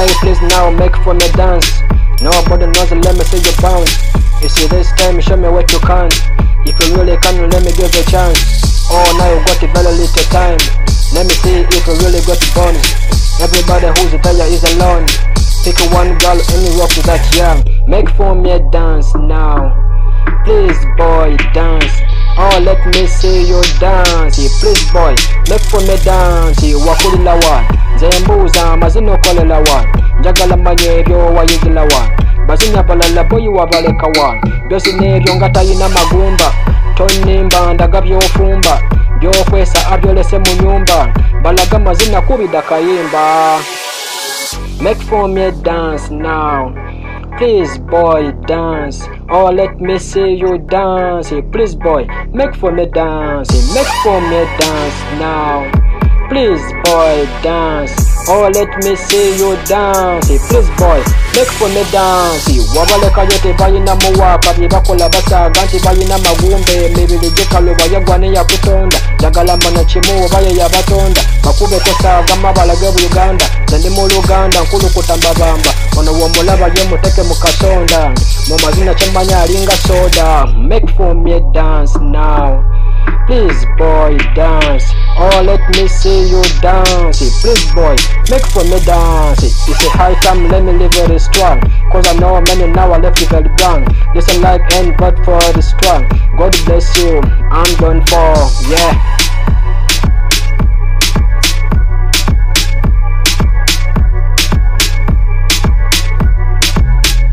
Boy, please now make for me dance. Nobody knows, let me see you bounce. You see this time, show me what you can. If you really can, let me give you a chance. Oh, now you got a very little time. Let me see if you really got bones. Everybody who's there is alone. Pick one girl and rock to that young. Make for me a dance now. Please boy, dance. Oh, let me see you dance. Please boy, make for me dance. Wakulila one. Zembuza amazina okolela one. Njagala manye ebyo wayigila one. Bazinya balala boyi wabaleka one. Byosi nebyo nga talina magumba. Tonimba ndaga byofumba. Byokwesa abyolese mu nyumba. Balaga mazina kubida kayimba. Make for me dance now. Please boy, dance. Oh, let me see you dance. Please boy, make for me dance. Make for me dance now. Please boy, dance. Oh, let me see you dance. Please boy, make for me dance. Wabaleka yote bayina muwapa byebakola basaga nti bayina magumbe emibiri gyekaluba yagwane ya kutonda jagala mbona kimu baye yabatonda bakube tosaga mabala ge Uganda ndi mu Luganda nkulu kutambabamba ono womulaba ye muteke mu kasonda mu mazina kyemanya alinga soda. Make for me dance now. Please boy, dance. Oh, let me see you dance. Please boy, make for me dance. It's a high time, let me live very strong. Cause I know many now are left very young. Listen like and but for the strong. God bless you, I'm going for, yeah.